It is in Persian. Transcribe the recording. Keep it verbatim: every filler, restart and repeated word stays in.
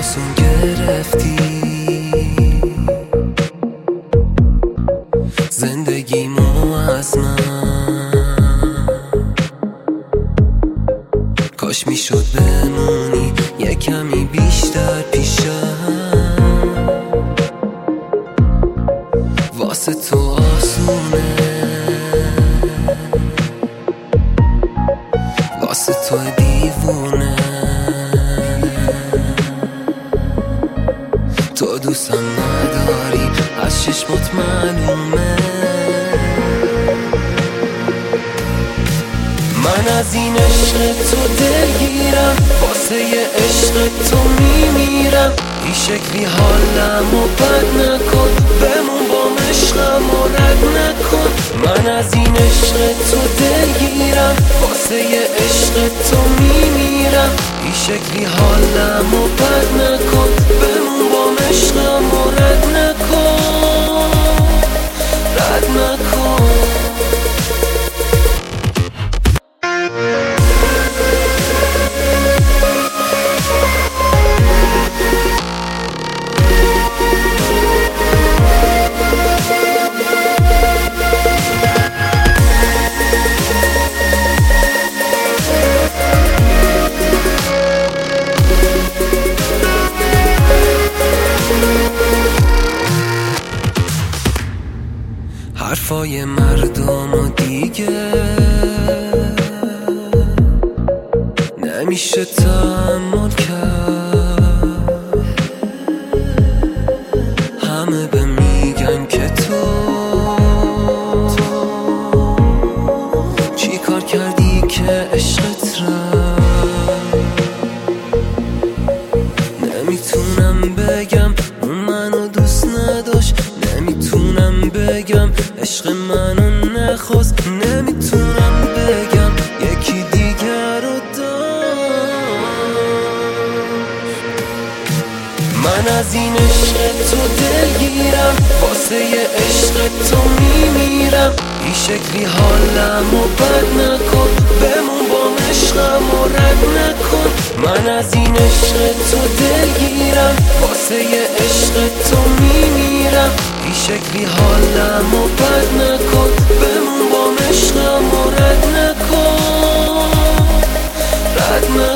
آسون گرفتی زندگیمو از من، کاش میشد بمونی یه کمی بیشتر پیشم، واسه تو آسونه، واسه تو دیوونه، تو دوستم نداری از چشمات معلومه. من از این عشق تو دلگیرم، واسه یه عشق تو میمیرم، این شکلی حالم و بد نکن، بمون با عشقم و رد نکن. من از این عشق تو دلگیرم، واسه یه عشق تو میمیرم، این شکلی حالم و بد نکن، بمون با عشقم و رد نکن، رد نکن. حرفای مردم و دیگه نمیشه تحمل کرد، همه به میگن که تو چی کار کردی که عشقت رفت. نمیتونم بگم اون منو دوست نداشت، نمیتونم بگم عشق منو نخواست، نمیتونم بگم یکی دیگر رو داشت. من از این عشق تو دلگیرم، واسه یه عشق تو میمیرم، این شکلی حالم و بد نکن، بمون با عشقم و رد نکن. من از این عشق تو دلگیرم، واسه یه عشق تو میمیرم، این شکلی حالم و بد نکن، بمون با عشقم و رد نکن، رد نکن.